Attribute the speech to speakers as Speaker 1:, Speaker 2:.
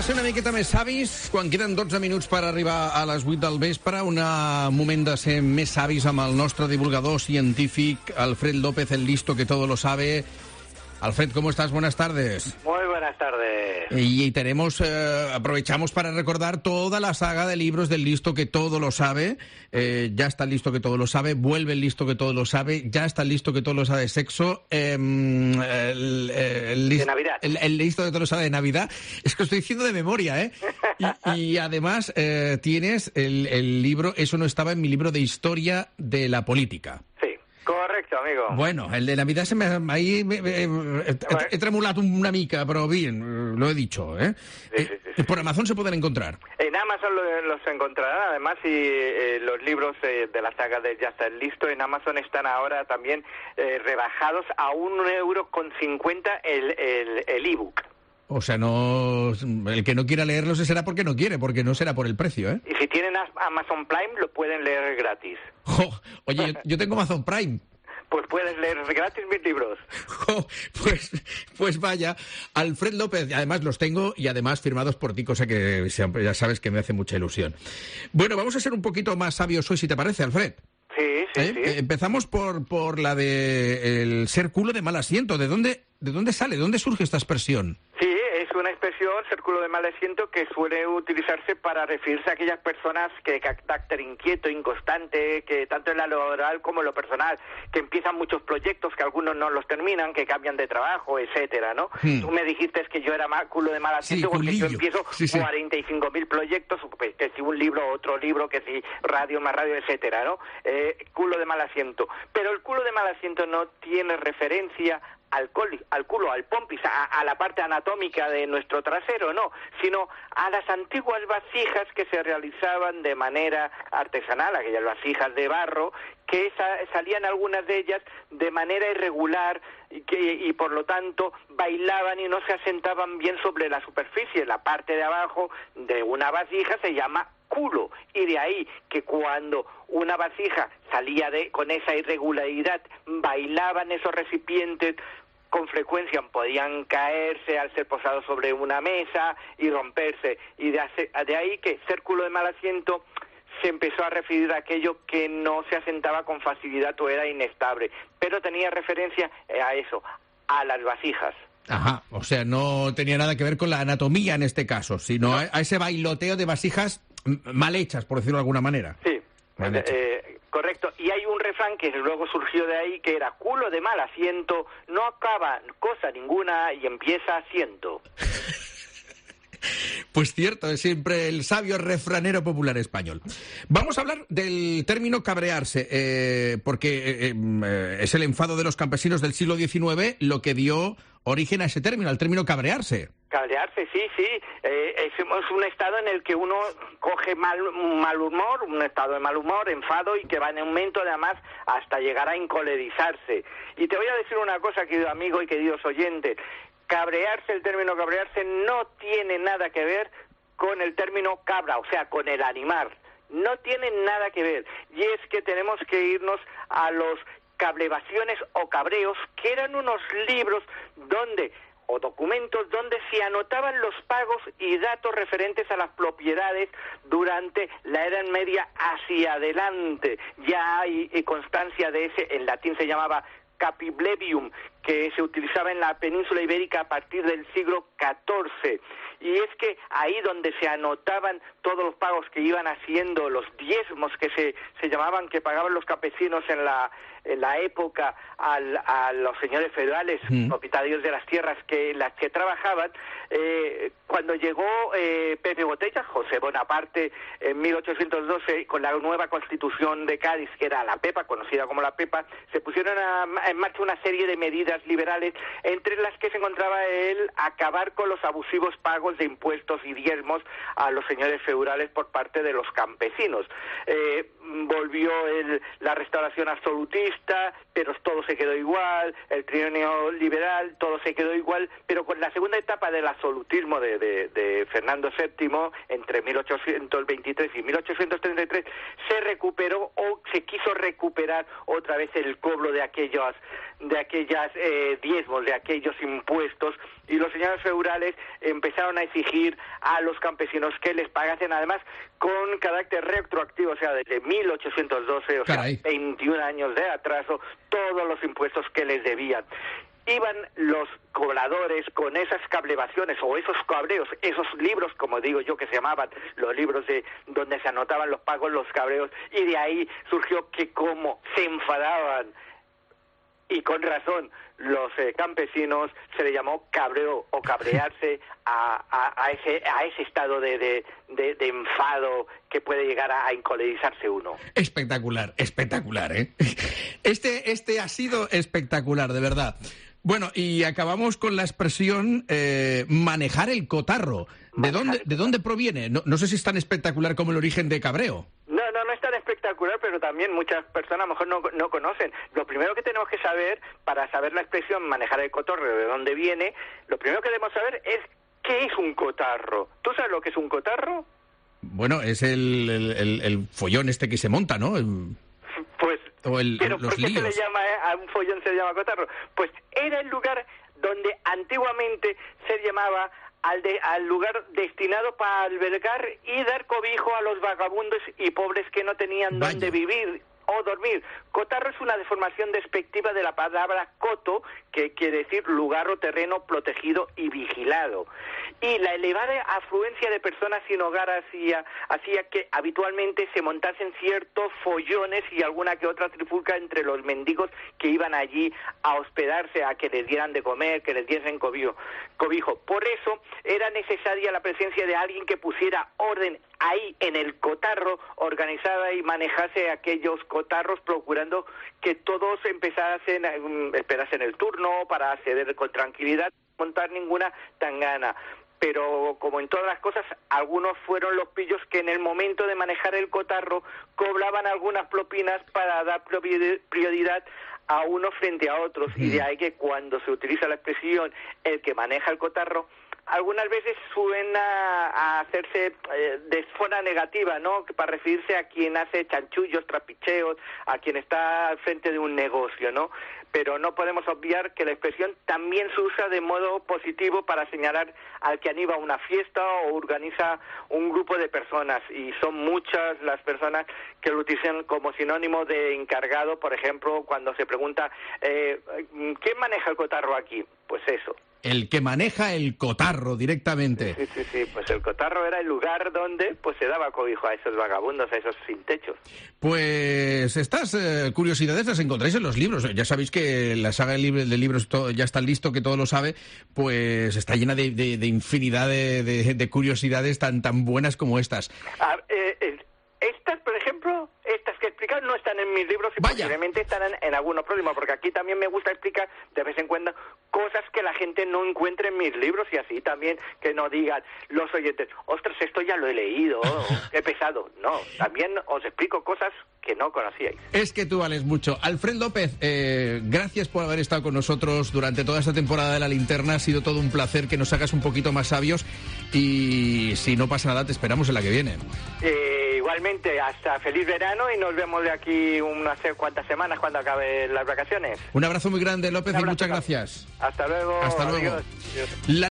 Speaker 1: ser una miqueta més savis quan queden 12 minuts per arribar a les 8 del vespre. Un moment de ser més savis amb el nostre divulgador científic, Alfred López, el listo que todo lo sabe. Alfred, ¿cómo estás? Buenas tardes.
Speaker 2: Muy buenas tardes.
Speaker 1: Y aprovechamos para recordar toda la saga de libros del listo que todo lo sabe. Ya está el listo que todo lo sabe, vuelve el listo que todo lo sabe, ya está el listo que todo lo sabe de sexo,
Speaker 2: de Navidad.
Speaker 1: El listo que todo lo sabe de Navidad. Es que estoy diciendo de memoria, ¿eh? Y además tienes el libro, eso no estaba en mi libro de historia de la política.
Speaker 2: Sí. Correcto, amigo.
Speaker 1: Bueno, el de Navidad he tremolat una mica, pero bien, lo he dicho, ¿eh? Sí. Por Amazon se pueden encontrar.
Speaker 2: En Amazon los encontrarán, además, y los libros de la saga de Ya está listo en Amazon están ahora también rebajados a €1,50 el ebook.
Speaker 1: O sea, no, el que no quiera leerlos será porque no quiere, porque no será por el precio, ¿eh?
Speaker 2: Y si tienen Amazon Prime, lo pueden leer gratis.
Speaker 1: Oye, yo tengo Amazon Prime.
Speaker 2: Pues puedes leer gratis mis libros.
Speaker 1: Pues vaya, Alfred López, además los tengo y además firmados por ti, cosa que ya sabes que me hace mucha ilusión. Bueno, vamos a ser un poquito más sabios hoy, si te parece, Alfred.
Speaker 2: Sí.
Speaker 1: Empezamos por la de el ser culo de mal asiento. ¿De dónde sale? ¿De dónde surge esta expresión?
Speaker 2: Sí, es una expresión, ser culo de mal asiento, que suele utilizarse para referirse a aquellas personas que de carácter inquieto, inconstante, que tanto en lo laboral como en lo personal, que empiezan muchos proyectos, que algunos no los terminan, que cambian de trabajo, etcétera, ¿no? Tú me dijiste que yo era culo de mal asiento porque yo empiezo 45.000 proyectos, que si un libro, otro libro, que si radio, más radio, etcétera, ¿no? Culo de mal asiento. Pero el culo de mal asiento no tiene referencia al culo, al pompis, a la parte anatómica de nuestro trasero, no, sino a las antiguas vasijas que se realizaban de manera artesanal, aquellas vasijas de barro, que salían algunas de ellas de manera irregular y por lo tanto bailaban y no se asentaban bien sobre la superficie. La parte de abajo de una vasija se llama culo, y de ahí que cuando una vasija salía con esa irregularidad, bailaban esos recipientes, con frecuencia podían caerse al ser posados sobre una mesa y romperse, y de ahí que ser culo de mal asiento se empezó a referir a aquello que no se asentaba con facilidad o era inestable, pero tenía referencia a eso, a las vasijas.
Speaker 1: Ajá, o sea, no tenía nada que ver con la anatomía en este caso, sino a ese bailoteo de vasijas mal hechas, por decirlo de alguna manera.
Speaker 2: Sí, correcto. Y hay un refrán que luego surgió de ahí, que era culo de mal asiento, no acaba cosa ninguna y empieza asiento.
Speaker 1: Pues cierto, es siempre el sabio refranero popular español. Vamos a hablar del término cabrearse, porque es el enfado de los campesinos del siglo XIX lo que dio origen a ese término, al término cabrearse.
Speaker 2: Cabrearse, sí. Es un estado en el que uno coge mal humor, un estado de mal humor, enfado, y que va en aumento además hasta llegar a encolerizarse. Y te voy a decir una cosa, querido amigo y queridos oyentes. El término cabrearse no tiene nada que ver con el término cabra, o sea, con el animal. No tiene nada que ver. Y es que tenemos que irnos a los cablevaciones o cabreos, que eran unos libros o documentos donde se anotaban los pagos y datos referentes a las propiedades durante la Edad Media hacia adelante. Ya hay constancia de ese, en latín se llamaba capiblevium, que se utilizaba en la península ibérica a partir del siglo XIV. Y es que ahí donde se anotaban todos los pagos que iban haciendo, los diezmos que se llamaban, que pagaban los campesinos en la época a los señores feudales, propietarios de las tierras las que trabajaban, cuando llegó Pepe Botella, José Bonaparte, en 1812, con la nueva Constitución de Cádiz, que era la PEPA, conocida como la PEPA, se pusieron en marcha una serie de medidas liberales, entre las que se encontraba el acabar con los abusivos pagos de impuestos y diezmos a los señores feudales por parte de los campesinos. Volvió la restauración absolutista, pero todo se quedó igual, el trienio liberal, todo se quedó igual, pero con la segunda etapa del absolutismo de Fernando VII, entre 1823 y 1833, se recuperó o se quiso recuperar otra vez el cobro de aquellos de aquellas diezmos, de aquellos impuestos, y los señores feudales empezaron a exigir a los campesinos que les pagasen, además con carácter retroactivo, o sea, desde 1812, o
Speaker 1: Caray.
Speaker 2: sea, 21 años de atraso, todos los impuestos que les debían. Iban los cobradores con esas cablevaciones o esos cabreos, esos libros, como digo yo, que se llamaban los libros de donde se anotaban los pagos, los cabreos, y de ahí surgió que como se enfadaban, y con razón, los campesinos, se le llamó cabreo o cabrearse a ese estado de enfado que puede llegar a encolerizarse uno.
Speaker 1: Espectacular, espectacular, ¿eh? Este ha sido espectacular, de verdad. Bueno, y acabamos con la expresión manejar el cotarro. ¿De dónde proviene? No sé si es tan espectacular como el origen de cabreo.
Speaker 2: No es tan espectacular, pero también muchas personas a lo mejor no conocen. Lo primero que tenemos que saber, para saber la expresión manejar el cotarro, de dónde viene, lo primero que debemos saber es qué es un cotarro. ¿Tú sabes lo que es un cotarro?
Speaker 1: Bueno, es el follón este que se monta, ¿no?
Speaker 2: Pues, pero
Speaker 1: los
Speaker 2: ¿por qué
Speaker 1: líos.
Speaker 2: se le llama, a un follón se le llama cotarro? Pues era el lugar donde antiguamente se llamaba al lugar destinado para albergar y dar cobijo a los vagabundos y pobres que no tenían dónde vivir o dormir. Cotarro es una deformación despectiva de la palabra coto, que quiere decir lugar o terreno protegido y vigilado. Y la elevada afluencia de personas sin hogar hacía que habitualmente se montasen ciertos follones y alguna que otra trifulca entre los mendigos que iban allí a hospedarse, a que les dieran de comer, que les diesen cobijo. Por eso era necesaria la presencia de alguien que pusiera orden ahí en el cotarro, organizada y manejase aquellos cotarros, procurando que todos esperasen el turno para acceder con tranquilidad, no montar ninguna tangana. Pero como en todas las cosas, algunos fueron los pillos que en el momento de manejar el cotarro cobraban algunas propinas para dar prioridad a unos frente a otros. Y de ahí que cuando se utiliza la expresión el que maneja el cotarro, algunas veces suena a hacerse de forma negativa, ¿no? Para referirse a quien hace chanchullos, trapicheos, a quien está al frente de un negocio, ¿no? Pero no podemos obviar que la expresión también se usa de modo positivo para señalar al que anima una fiesta o organiza un grupo de personas, y son muchas las personas que lo utilizan como sinónimo de encargado. Por ejemplo, cuando se pregunta ¿quién maneja el cotarro aquí? Pues eso.
Speaker 1: El que maneja el cotarro directamente.
Speaker 2: Sí, pues el cotarro era el lugar donde pues se daba cobijo a esos vagabundos, a esos sin techos.
Speaker 1: Pues estas curiosidades las encontráis en los libros. Ya sabéis que la saga de libros ya está listo, que todo lo sabe, pues está llena de infinidad de curiosidades tan buenas como estas.
Speaker 2: Estas, por ejemplo, estas que he explicado no están en mis libros y posiblemente estarán en algunos próximos, porque aquí también me gusta explicar de vez en cuando cosas que la gente no encuentre en mis libros, y así también que no digan los oyentes, ostras, esto ya lo he leído, qué pesado. No, también os explico cosas que no conocíais.
Speaker 1: Es que tú vales mucho. Alfred López, gracias por haber estado con nosotros durante toda esta temporada de La Linterna. Ha sido todo un placer que nos hagas un poquito más sabios, y si no pasa nada te esperamos en la que viene.
Speaker 2: Igualmente, hasta feliz verano, y nos vemos de aquí unas cuantas semanas cuando acaben las vacaciones.
Speaker 1: Un abrazo muy grande, López, y muchas gracias.
Speaker 2: Hasta luego.
Speaker 1: Hasta luego.
Speaker 2: Adiós.